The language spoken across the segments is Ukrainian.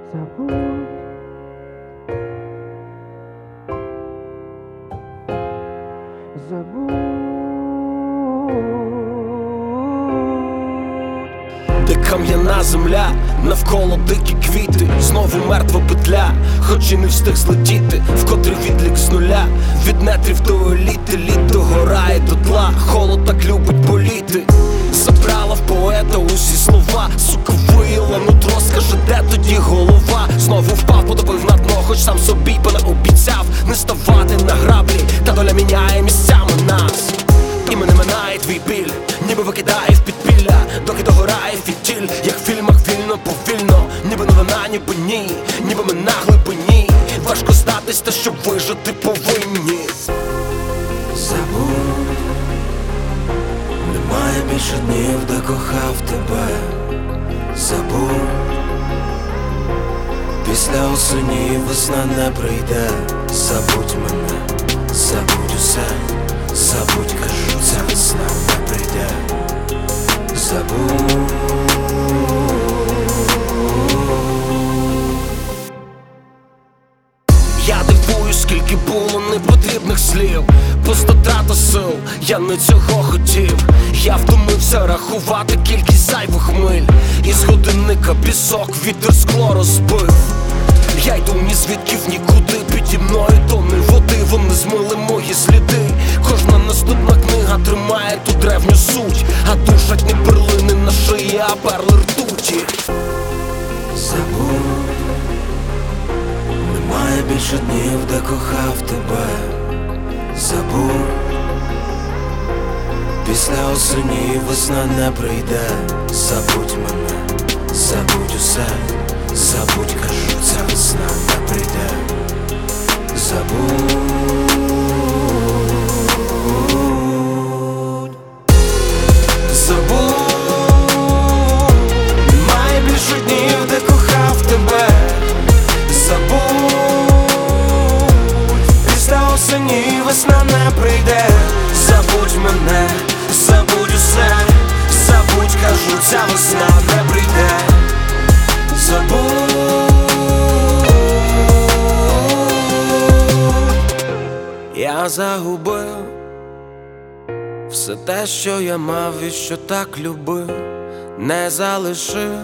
Забудь. Забудь. Де кам'яна земля, навколо дикі квіти, знову мертва петля, хоч і не встиг злетіти, вкотре відлік з нуля, від нетрів до еліти, літо горає до тла, холод так любить боліти. Забрала в поета усі слова, сука виїла нутро, скаже, де тоді голова? Знову впав, подобив на дно, хоч сам собі понаобіцяв не ставати на граблі, та доля міняє місцями нас. І мене минає твій біль, ніби викидає в підпілля, доки догорає фітіль, як в фільмах вільно, повільно, ніби новина, ніби ні, ніби ми на глибині. Важко здатись, та щоб вижити повинні. Забудь, немає більше днів, де кохав тебе. Забудь, після осені весна не прийде. Забудь мене, забудь усе, забудь, кажу, ця весна не прийде. Забудь. Я дивуюсь, скільки було непотрібних слів, пустота сил, я не цього хотів. Я втомився рахувати кількість зайвих миль, із годинника пісок, вітер скло розбив. Я йду ні звідки в нікуди, піді мною тонни води, вони змили мої сліди. Кожна наступна книга тримає ту древню суть, а душать не перлини на шиї, а перли ртуті. Забудь, немає більше днів, де кохав тебе. Забудь, після осені весна не прийде. Забудь мене, забудь усе, забудь, кажу, ця весна не прийде. Забудь. Забудь, немає більше днів, де кохав тебе. Забудь, після осені весна не прийде. Забудь мене, забудь усе, забудь, кажу, ця весна не прийде. Забудь. Я загубив все те, що я мав і що так любив, не залишив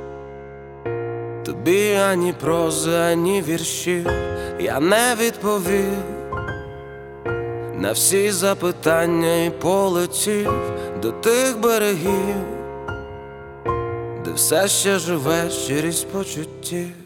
тобі ані прози, ані віршів. Я не відповів на всі запитання і полетів до тих берегів, де все ще живе щирість почуттів.